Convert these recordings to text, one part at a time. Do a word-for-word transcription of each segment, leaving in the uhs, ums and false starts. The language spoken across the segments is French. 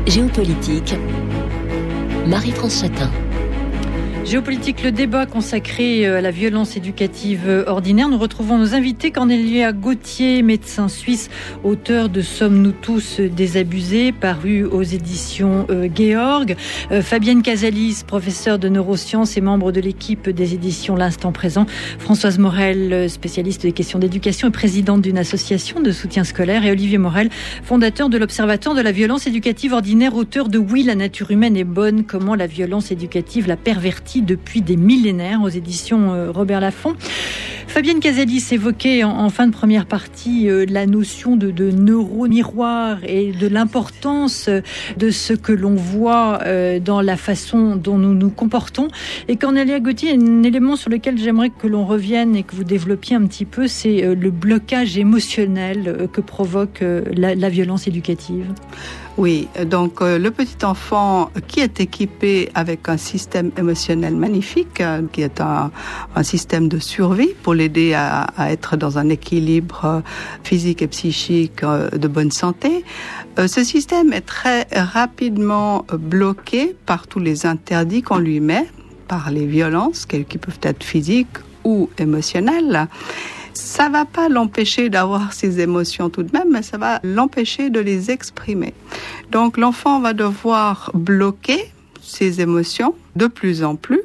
Géopolitique, Marie-France Chatin. Géopolitique, le débat consacré à la violence éducative ordinaire. Nous retrouvons nos invités. Cornelia Gauthier, médecin suisse, auteur de Sommes-nous tous désabusés, paru aux éditions euh, Georg. Euh, Fabienne Casalis, professeure de neurosciences et membre de l'équipe des éditions L'Instant Présent. Françoise Morel, spécialiste des questions d'éducation et présidente d'une association de soutien scolaire. Et Olivier Morel, fondateur de l'Observatoire de la violence éducative ordinaire, auteur de Oui, la nature humaine est bonne, comment la violence éducative l'a pervertie depuis des millénaires, aux éditions Robert Laffont. Fabienne Casalis évoquait en, en fin de première partie euh, la notion de, de neuro-miroir et de l'importance de ce que l'on voit euh, dans la façon dont nous nous comportons. Et Cornelia Gauthier, un élément sur lequel j'aimerais que l'on revienne et que vous développiez un petit peu, c'est euh, le blocage émotionnel euh, que provoque euh, la, la violence éducative. Oui, donc euh, le petit enfant qui est équipé avec un système émotionnel magnifique, euh, qui est un, un système de survie pour l'aider à, à être dans un équilibre euh, physique et psychique euh, de bonne santé. Euh, ce système est très rapidement bloqué par tous les interdits qu'on lui met, par les violences qui peuvent être physiques ou émotionnelles. Ça va pas l'empêcher d'avoir ses émotions tout de même, mais ça va l'empêcher de les exprimer. Donc l'enfant va devoir bloquer ses émotions de plus en plus.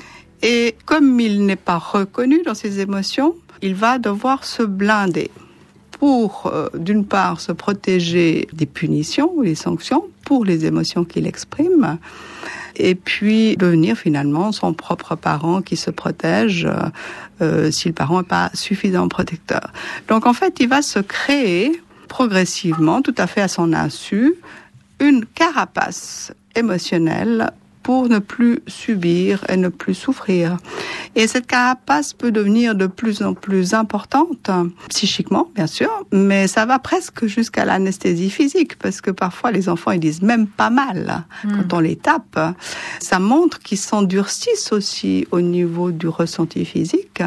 Et comme il n'est pas reconnu dans ses émotions, il va devoir se blinder pour, euh, d'une part, se protéger des punitions ou des sanctions pour les émotions qu'il exprime, et puis devenir finalement son propre parent qui se protège euh, si le parent n'est pas suffisamment protecteur. Donc en fait, il va se créer progressivement, tout à fait à son insu, une carapace émotionnelle pour ne plus subir et ne plus souffrir. Et cette carapace peut devenir de plus en plus importante, psychiquement, bien sûr, mais ça va presque jusqu'à l'anesthésie physique, parce que parfois les enfants, ils disent même pas mal mmh. quand on les tape. Ça montre qu'ils s'endurcissent aussi au niveau du ressenti physique.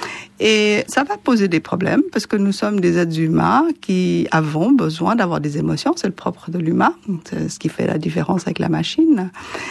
Et ça va poser des problèmes parce que nous sommes des êtres humains qui avons besoin d'avoir des émotions. C'est le propre de l'humain. C'est ce qui fait la différence avec la machine.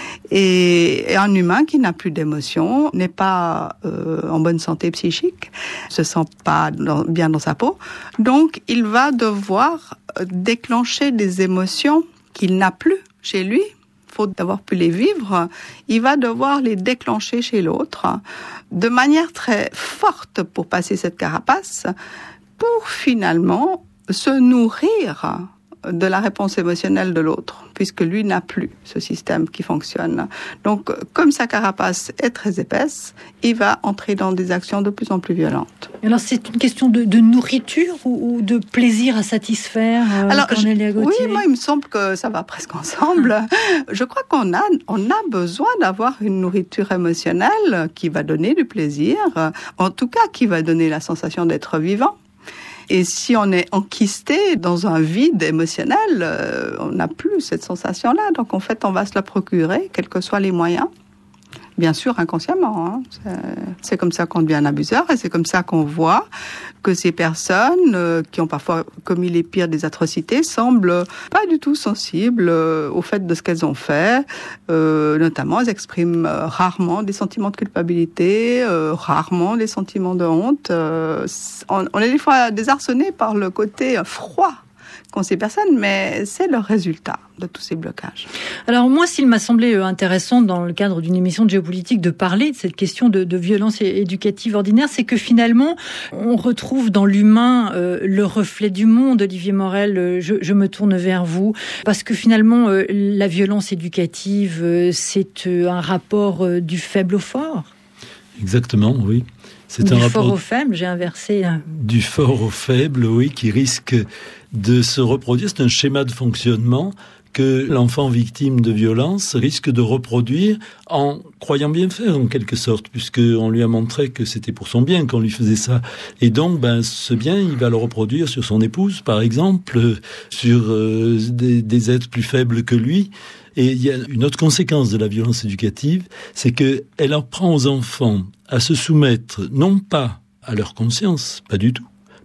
Et un humain qui n'a plus d'émotions n'est pas euh, en bonne santé psychique, se sent pas dans, bien dans sa peau. Donc, il va devoir déclencher des émotions qu'il n'a plus chez lui. Faute d'avoir pu les vivre, il va devoir les déclencher chez l'autre de manière très forte pour passer cette carapace, pour finalement se nourrir de la réponse émotionnelle de l'autre, puisque lui n'a plus ce système qui fonctionne. Donc, comme sa carapace est très épaisse, il va entrer dans des actions de plus en plus violentes. Alors, c'est une question de, de nourriture ou, ou de plaisir à satisfaire, euh, Alors, Cornelia Gauthier ? Oui, moi, il me semble que ça va presque ensemble. Je crois qu'on a, on a besoin d'avoir une nourriture émotionnelle qui va donner du plaisir, en tout cas, qui va donner la sensation d'être vivant. Et si on est enquisté dans un vide émotionnel, euh, on n'a plus cette sensation-là. Donc, en fait, on va se la procurer, quels que soient les moyens. Bien sûr, inconsciemment. Hein. C'est, c'est comme ça qu'on devient un abuseur et c'est comme ça qu'on voit que ces personnes euh, qui ont parfois commis les pires des atrocités semblent pas du tout sensibles euh, au fait de ce qu'elles ont fait. Euh, notamment, elles expriment euh, rarement des sentiments de culpabilité, euh, rarement des sentiments de honte. Euh, on, on est des fois désarçonné par le côté froid qu'ont ces personnes, mais c'est le résultat de tous ces blocages. Alors moi, s'il m'a semblé intéressant dans le cadre d'une émission de géopolitique de parler de cette question de, de violence éducative ordinaire, c'est que finalement, on retrouve dans l'humain euh, le reflet du monde. Olivier Morel, euh, je, je me tourne vers vous, parce que finalement, euh, la violence éducative, euh, c'est euh, un rapport euh, du faible au fort. Exactement, oui. C'est du un fort rapport au faible, j'ai inversé. Du fort au faible, oui, qui risque de se reproduire. C'est un schéma de fonctionnement que l'enfant victime de violence risque de reproduire en croyant bien faire, en quelque sorte, puisqu'on lui a montré que c'était pour son bien qu'on lui faisait ça. Et donc, ben, ce bien, il va le reproduire sur son épouse, par exemple, sur euh, des, des êtres plus faibles que lui. Et il y a une autre conséquence de la violence éducative, c'est qu'elle apprend aux enfants à se soumettre, non pas à leur conscience, pas du tout,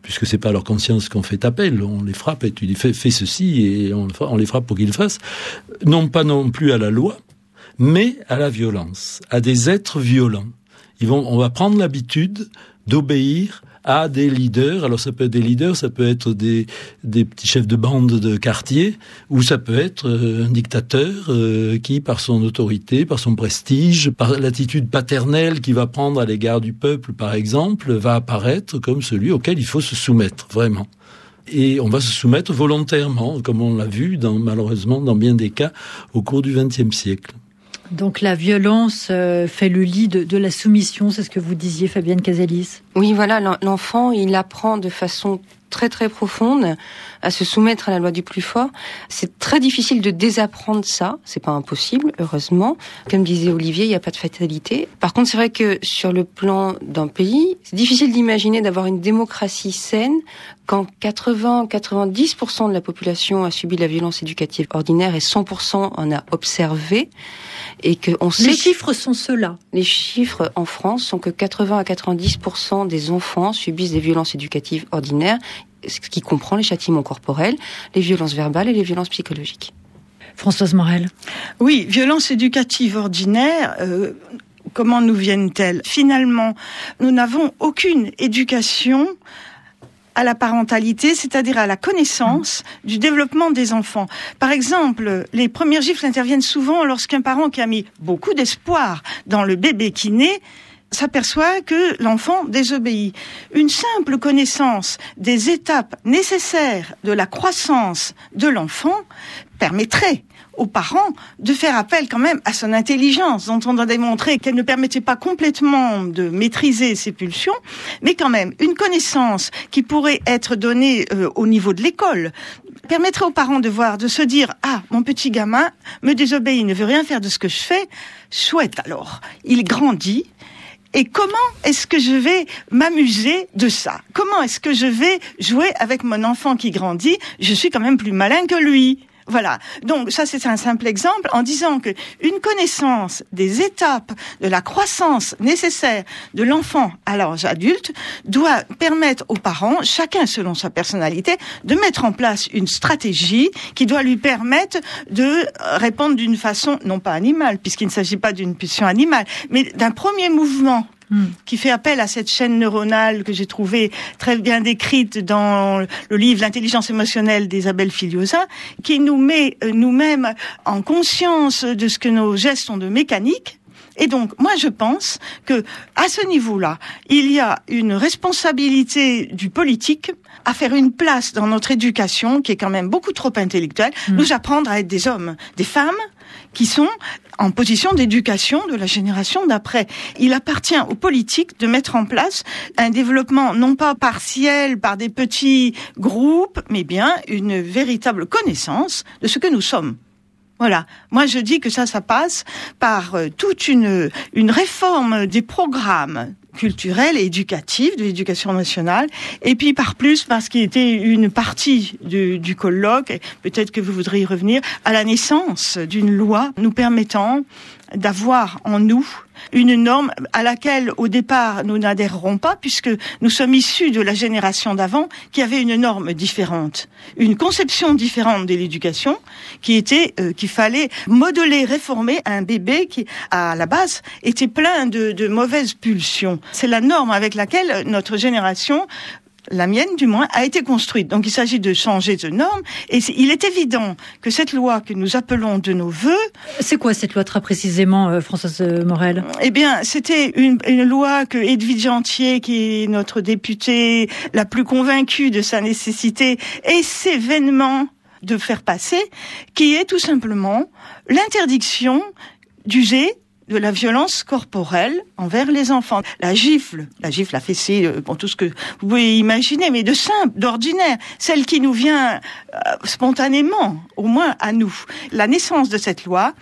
puisque c'est pas à leur conscience qu'on fait appel, on les frappe et tu dis fais, fais ceci et on, on les frappe pour qu'ils le fassent. Non pas non plus à la loi, mais à la violence, à des êtres violents. Ils vont, on va prendre l'habitude d'obéir à des leaders. Alors ça peut être des leaders, ça peut être des, des petits chefs de bande de quartier, ou ça peut être euh, un dictateur euh, qui, par son autorité, par son prestige, par l'attitude paternelle qu'il va prendre à l'égard du peuple, par exemple, va apparaître comme celui auquel il faut se soumettre, vraiment. Et on va se soumettre volontairement, comme on l'a vu, dans, malheureusement, dans bien des cas, au cours du vingtième siècle. Donc la violence euh, fait le lit de, de la soumission, c'est ce que vous disiez, Fabienne Casalis. Oui, voilà, l'enfant, il apprend de façon très très profonde à se soumettre à la loi du plus fort. C'est très difficile de désapprendre ça, c'est pas impossible, heureusement. Comme disait Olivier, il n'y a pas de fatalité. Par contre, c'est vrai que sur le plan d'un pays, c'est difficile d'imaginer d'avoir une démocratie saine quand quatre-vingts à quatre-vingt-dix pour cent de la population a subi la violence éducative ordinaire et cent pour cent en a observé. Et que on sait les chiffres sont ceux-là. Les chiffres en France sont que quatre-vingts à quatre-vingt-dix pour cent des enfants subissent des violences éducatives ordinaires, ce qui comprend les châtiments corporels, les violences verbales et les violences psychologiques. Françoise Morel. Oui, violences éducatives ordinaires, euh, comment nous viennent-elles ? Finalement, nous n'avons aucune éducation à la parentalité, c'est-à-dire à la connaissance du développement des enfants. Par exemple, les premières gifles interviennent souvent lorsqu'un parent qui a mis beaucoup d'espoir dans le bébé qui naît s'aperçoit que l'enfant désobéit. Une simple connaissance des étapes nécessaires de la croissance de l'enfant permettrait aux parents de faire appel quand même à son intelligence, dont on a démontré qu'elle ne permettait pas complètement de maîtriser ses pulsions, mais quand même une connaissance qui pourrait être donnée euh, au niveau de l'école permettrait aux parents de voir, de se dire « Ah, mon petit gamin me désobéit, ne veut rien faire de ce que je fais, chouette alors, il grandit ». Et comment est-ce que je vais m'amuser de ça ? Comment est-ce que je vais jouer avec mon enfant qui grandit ? Je suis quand même plus malin que lui. Voilà. Donc ça, c'est un simple exemple en disant que une connaissance des étapes de la croissance nécessaire de l'enfant à l'âge adulte doit permettre aux parents, chacun selon sa personnalité, de mettre en place une stratégie qui doit lui permettre de répondre d'une façon non pas animale, puisqu'il ne s'agit pas d'une pulsion animale, mais d'un premier mouvement qui fait appel à cette chaîne neuronale que j'ai trouvée très bien décrite dans le livre L'intelligence émotionnelle d'Isabelle Filiosa, qui nous met nous-mêmes en conscience de ce que nos gestes ont de mécanique. Et donc, moi, je pense que, à ce niveau-là, il y a une responsabilité du politique à faire une place dans notre éducation, qui est quand même beaucoup trop intellectuelle, mmh. nous apprendre à être des hommes, des femmes, qui sont en position d'éducation de la génération d'après. Il appartient aux politiques de mettre en place un développement non pas partiel par des petits groupes, mais bien une véritable connaissance de ce que nous sommes. Voilà. Moi, je dis que ça, ça passe par euh, toute une, une réforme des programmes culturels et éducatifs de l'éducation nationale, et puis par plus, parce qu'il était une partie du, du colloque, et peut-être que vous voudriez y revenir, à la naissance d'une loi nous permettant d'avoir en nous une norme à laquelle, au départ, nous n'adhérerons pas, puisque nous sommes issus de la génération d'avant qui avait une norme différente, une conception différente de l'éducation, qui était euh, qu'il fallait modeler, réformer un bébé qui, à la base, était plein de, de mauvaises pulsions. C'est la norme avec laquelle notre génération, la mienne du moins, a été construite. Donc il s'agit de changer de norme, et il est évident que cette loi que nous appelons de nos vœux... C'est quoi cette loi très précisément, euh, Françoise Morel ? Eh bien, c'était une, une loi que Edwige Antier, qui est notre députée la plus convaincue de sa nécessité, essaie vainement de faire passer, qui est tout simplement l'interdiction d'user de la violence corporelle envers les enfants. La gifle, la gifle, la fessée, bon, tout ce que vous pouvez imaginer, mais de simple, d'ordinaire, celle qui nous vient euh, spontanément, au moins à nous. La naissance de cette loi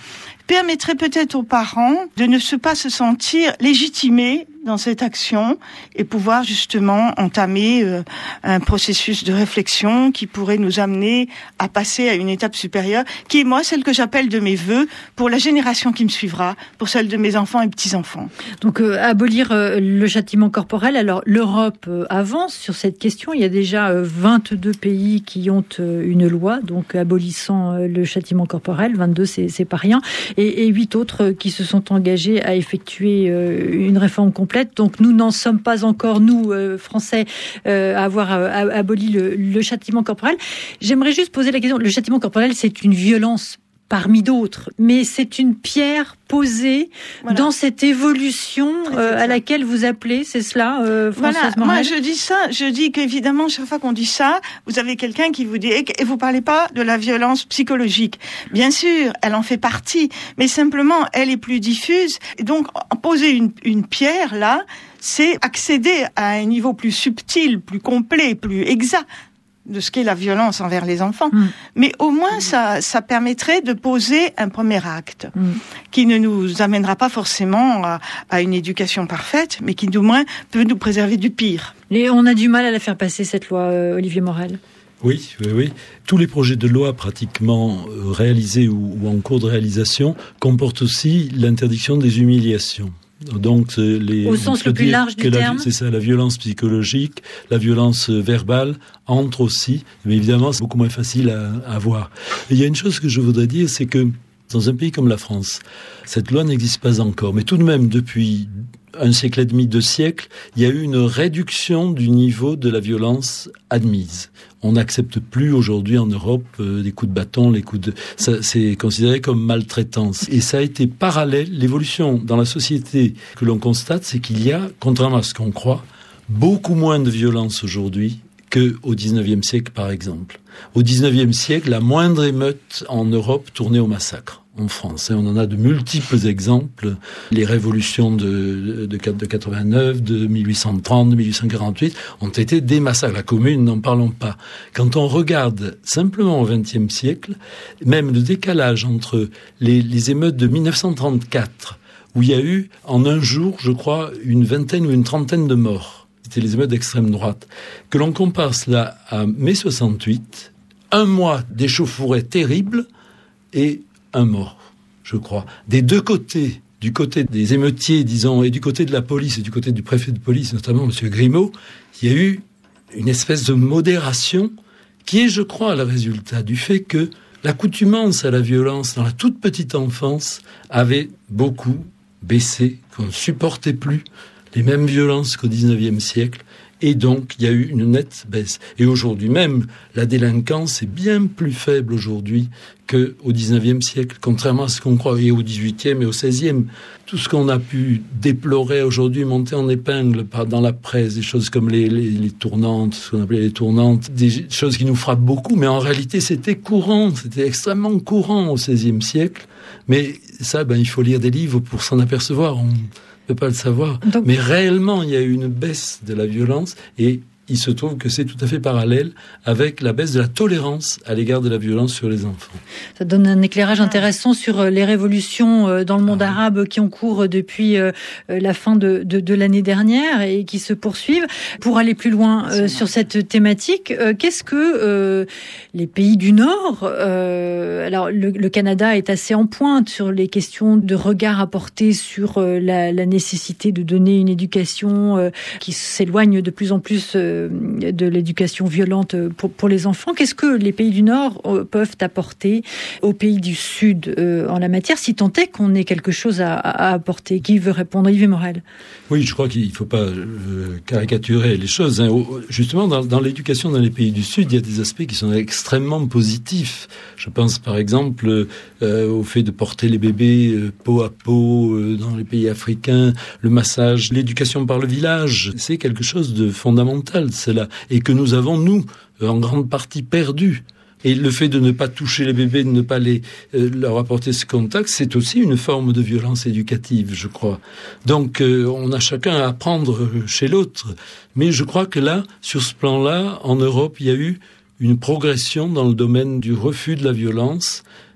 permettrait peut-être aux parents de ne se pas se sentir légitimés dans cette action et pouvoir justement entamer euh, un processus de réflexion qui pourrait nous amener à passer à une étape supérieure, qui est moi celle que j'appelle de mes vœux pour la génération qui me suivra, pour celle de mes enfants et petits-enfants. Donc euh, abolir euh, le châtiment corporel. Alors l'Europe euh, avance sur cette question. Il y a déjà euh, vingt-deux pays qui ont euh, une loi donc abolissant euh, le châtiment corporel. vingt-deux, c'est, c'est pas rien. Et, et huit autres euh, qui se sont engagés à effectuer euh, une réforme complète. Donc nous n'en sommes pas encore, nous, euh, Français, euh, à avoir euh, aboli le, le châtiment corporel. J'aimerais juste poser la question. Le châtiment corporel, c'est une violence parmi d'autres, mais c'est une pierre posée voilà. dans cette évolution euh, à laquelle vous appelez, c'est cela, euh, Françoise Voilà, Morel ? moi je dis ça, je dis qu'évidemment, chaque fois qu'on dit ça, vous avez quelqu'un qui vous dit, et vous parlez pas de la violence psychologique. Bien sûr, elle en fait partie, mais simplement, elle est plus diffuse. Et donc, poser une, une pierre, là, c'est accéder à un niveau plus subtil, plus complet, plus exact de ce qu'est la violence envers les enfants. Mmh. Mais au moins, ça, ça permettrait de poser un premier acte mmh. qui ne nous amènera pas forcément à, à une éducation parfaite, mais qui, du moins, peut nous préserver du pire. Et on a du mal à la faire passer, cette loi, euh, Olivier Morel. Oui, oui, oui. Tous les projets de loi pratiquement réalisés ou, ou en cours de réalisation comportent aussi l'interdiction des humiliations. Donc, les, au sens le plus large du la, terme. C'est ça, la violence psychologique, la violence verbale entre aussi, mais évidemment c'est beaucoup moins facile à, à voir. Et il y a une chose que je voudrais dire, c'est que dans un pays comme la France, cette loi n'existe pas encore, mais tout de même depuis un siècle et demi, deux siècles, il y a eu une réduction du niveau de la violence admise. On n'accepte plus aujourd'hui en Europe euh, des coups de bâton, les coups de... Ça, c'est considéré comme maltraitance. Et ça a été parallèle. L'évolution dans la société que l'on constate, c'est qu'il y a, contrairement à ce qu'on croit, beaucoup moins de violence aujourd'hui qu'au dix-neuvième siècle, par exemple. Au dix-neuvième siècle, la moindre émeute en Europe tournait au massacre. En France, on en a de multiples exemples. Les révolutions de, de, de quatre-vingt-neuf, de mille huit cent trente, de mille huit cent quarante-huit ont été des massacres. La Commune, n'en parlons pas. Quand on regarde simplement au vingtième siècle, même le décalage entre les, les émeutes de mille neuf cent trente-quatre, où il y a eu en un jour, je crois, une vingtaine ou une trentaine de morts. C'était les émeutes d'extrême droite. Que l'on compare cela à mai soixante-huit, un mois d'échauffourée terrible et un mort, je crois. Des deux côtés, du côté des émeutiers, disons, et du côté de la police, et du côté du préfet de police, notamment M. Grimaud, il y a eu une espèce de modération qui est, je crois, le résultat du fait que l'accoutumance à la violence dans la toute petite enfance avait beaucoup baissé, qu'on ne supportait plus les mêmes violences qu'au dix-neuvième siècle. Et donc, il y a eu une nette baisse. Et aujourd'hui même, la délinquance est bien plus faible aujourd'hui qu'au dix-neuvième siècle, contrairement à ce qu'on croit, et au dix-huitième et au seizième. Tout ce qu'on a pu déplorer aujourd'hui, monter en épingle dans la presse, des choses comme les, les, les tournantes, ce qu'on appelait les tournantes, des choses qui nous frappent beaucoup, mais en réalité, c'était courant, c'était extrêmement courant au seizième siècle. Mais ça, ben, il faut lire des livres pour s'en apercevoir. On ne peut pas le savoir. Donc, mais réellement, il y a eu une baisse de la violence et il se trouve que c'est tout à fait parallèle avec la baisse de la tolérance à l'égard de la violence sur les enfants. Ça donne un éclairage intéressant sur les révolutions dans le monde ah, arabe oui. qui ont cours depuis la fin de, de, de l'année dernière et qui se poursuivent. Pour aller plus loin euh, sur cette thématique, euh, qu'est-ce que euh, les pays du Nord, euh, alors le, le Canada est assez en pointe sur les questions de regard à porter sur euh, la, la nécessité de donner une éducation euh, qui s'éloigne de plus en plus euh, de l'éducation violente pour, pour les enfants. Qu'est-ce que les pays du Nord peuvent apporter aux pays du Sud euh, en la matière, si tant est qu'on ait quelque chose à, à apporter? Qui veut répondre? Olivier Morel. Oui, je crois qu'il ne faut pas euh, caricaturer les choses. Hein. Justement, dans, dans l'éducation dans les pays du Sud, il y a des aspects qui sont extrêmement positifs. Je pense par exemple euh, au fait de porter les bébés euh, peau à peau euh, dans les pays africains, le massage, l'éducation par le village. C'est quelque chose de fondamental. Cela, et que nous avons, nous, en grande partie perdu. Et le fait de ne pas toucher les bébés, de ne pas les, euh, leur apporter ce contact, c'est aussi une forme de violence éducative, je crois. Donc, euh, on a chacun à apprendre chez l'autre. Mais je crois que là, sur ce plan-là, en Europe, il y a eu une progression dans le domaine du refus de la violence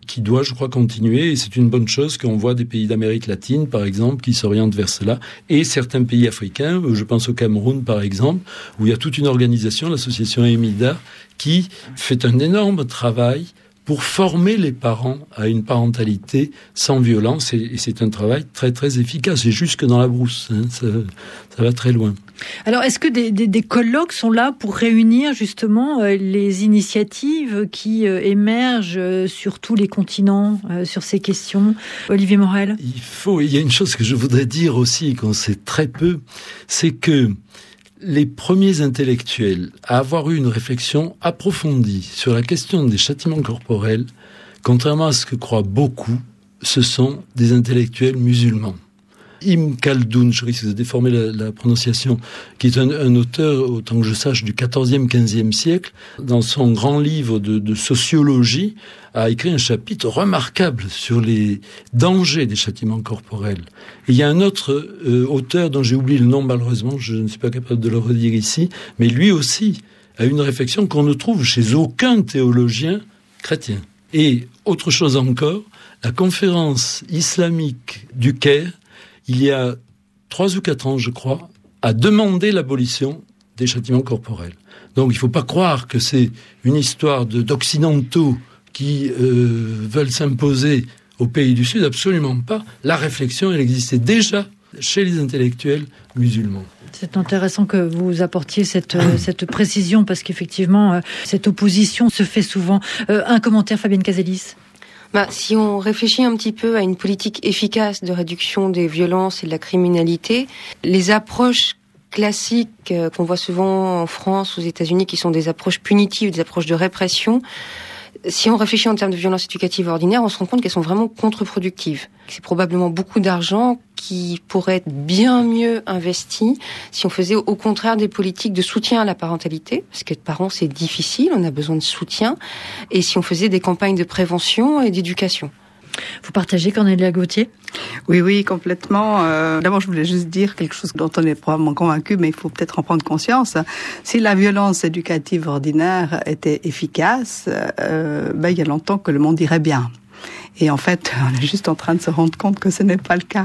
qui doit, je crois, continuer. Et c'est une bonne chose qu'on voit des pays d'Amérique latine, par exemple, qui s'orientent vers cela. Et certains pays africains, je pense au Cameroun, par exemple, où il y a toute une organisation, l'association EMIDA, qui fait un énorme travail pour former les parents à une parentalité sans violence. Et c'est un travail très, très efficace. C'est jusque dans la brousse. Hein. Ça, ça va très loin. Alors, est-ce que des, des, des colloques sont là pour réunir justement euh, les initiatives qui euh, émergent euh, sur tous les continents euh, sur ces questions? Olivier Morel? Il faut, il y a une chose que je voudrais dire aussi, qu'on sait très peu, c'est que les premiers intellectuels à avoir eu une réflexion approfondie sur la question des châtiments corporels, contrairement à ce que croient beaucoup, ce sont des intellectuels musulmans. Ibn Khaldoun, je risque de déformer la, la prononciation, qui est un, un auteur, autant que je sache, du quatorzième, quinzième siècle, dans son grand livre de, de sociologie, a écrit un chapitre remarquable sur les dangers des châtiments corporels. Et il y a un autre euh, auteur dont j'ai oublié le nom malheureusement, je ne suis pas capable de le redire ici, mais lui aussi a une réflexion qu'on ne trouve chez aucun théologien chrétien. Et autre chose encore, la conférence islamique du Caire, il y a trois ou quatre ans, je crois, a demandé l'abolition des châtiments corporels. Donc il ne faut pas croire que c'est une histoire de, d'occidentaux qui euh, veulent s'imposer aux pays du Sud, absolument pas. La réflexion, elle existait déjà chez les intellectuels musulmans. C'est intéressant que vous apportiez cette, euh, cette précision, parce qu'effectivement, euh, cette opposition se fait souvent. Euh, un commentaire, Fabienne Casellis? Bah, si on réfléchit un petit peu à une politique efficace de réduction des violences et de la criminalité, les approches classiques euh, qu'on voit souvent en France, aux États-Unis, qui sont des approches punitives, des approches de répression, si on réfléchit en termes de violences éducatives ordinaires, on se rend compte qu'elles sont vraiment contre-productives. C'est probablement beaucoup d'argent qui pourrait être bien mieux investi si on faisait au contraire des politiques de soutien à la parentalité, parce qu'être parent c'est difficile, on a besoin de soutien, et si on faisait des campagnes de prévention et d'éducation. Vous partagez, Cornélia Gauthier? Oui, oui, complètement. Euh, d'abord, je voulais juste dire quelque chose dont on est probablement convaincu, mais il faut peut-être en prendre conscience. Si la violence éducative ordinaire était efficace, euh, ben, il y a longtemps que le monde irait bien. Et en fait, on est juste en train de se rendre compte que ce n'est pas le cas.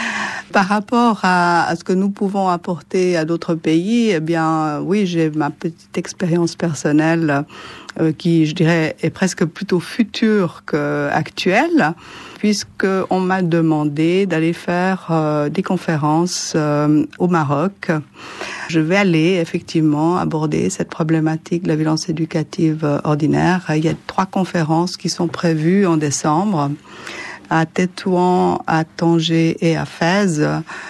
Par rapport à, à ce que nous pouvons apporter à d'autres pays, eh bien, oui, j'ai ma petite expérience personnelle euh, qui, je dirais, est presque plutôt future qu'actuelle, puisqu'on m'a demandé d'aller faire euh, des conférences euh, au Maroc. Je vais aller, effectivement, aborder cette problématique de la violence éducative ordinaire. Il y a trois conférences qui sont prévues en décembre, à Tétouan, à Tanger et à Fès,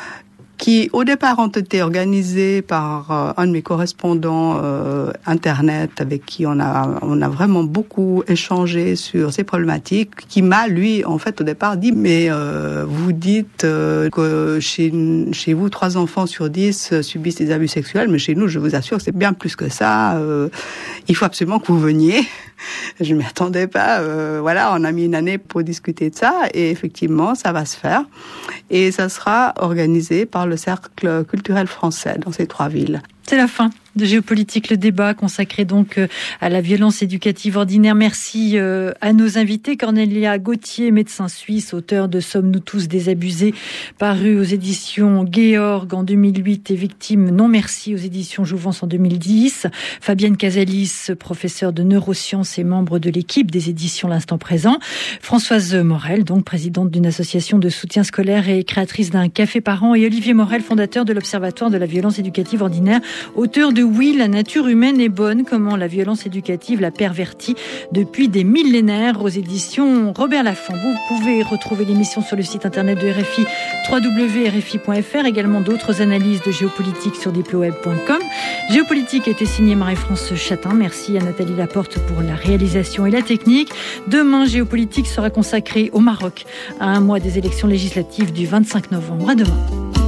qui au départ ont été organisées par euh, un de mes correspondants euh, internet avec qui on a on a vraiment beaucoup échangé sur ces problématiques, qui m'a lui en fait au départ dit mais euh, vous dites euh, que chez chez vous trois enfants sur dix subissent des abus sexuels, mais chez nous je vous assure que c'est bien plus que ça. Euh, il faut absolument que vous veniez. Je ne m'y attendais pas. Euh, voilà, on a mis une année pour discuter de ça et effectivement, ça va se faire. Et ça sera organisé par le Cercle culturel français dans ces trois villes. C'est la fin de Géopolitique, le débat consacré donc à la violence éducative ordinaire. Merci à nos invités. Cornélia Gauthier, médecin suisse, auteur de Sommes-nous tous désabusés, paru aux éditions Georg en deux mille huit et Victime non merci aux éditions Jouvence en deux mille dix. Fabienne Casellis, professeure de neurosciences et membre de l'équipe des éditions L'Instant Présent. Françoise Morel, donc présidente d'une association de soutien scolaire et créatrice d'un café par an. Et Olivier Morel, fondateur de l'Observatoire de la violence éducative ordinaire, auteur de Oui, la nature humaine est bonne, comment la violence éducative l'a pervertie depuis des millénaires, aux éditions Robert Laffont. Vous pouvez retrouver l'émission sur le site internet de R F I, w w w point r f i point f r, également d'autres analyses de géopolitique sur diploweb point com. Géopolitique a été signée Marie-France Chatin. Merci à Nathalie Laporte pour la réalisation et la technique. Demain, Géopolitique sera consacrée au Maroc, à un mois des élections législatives du vingt-cinq novembre. À demain.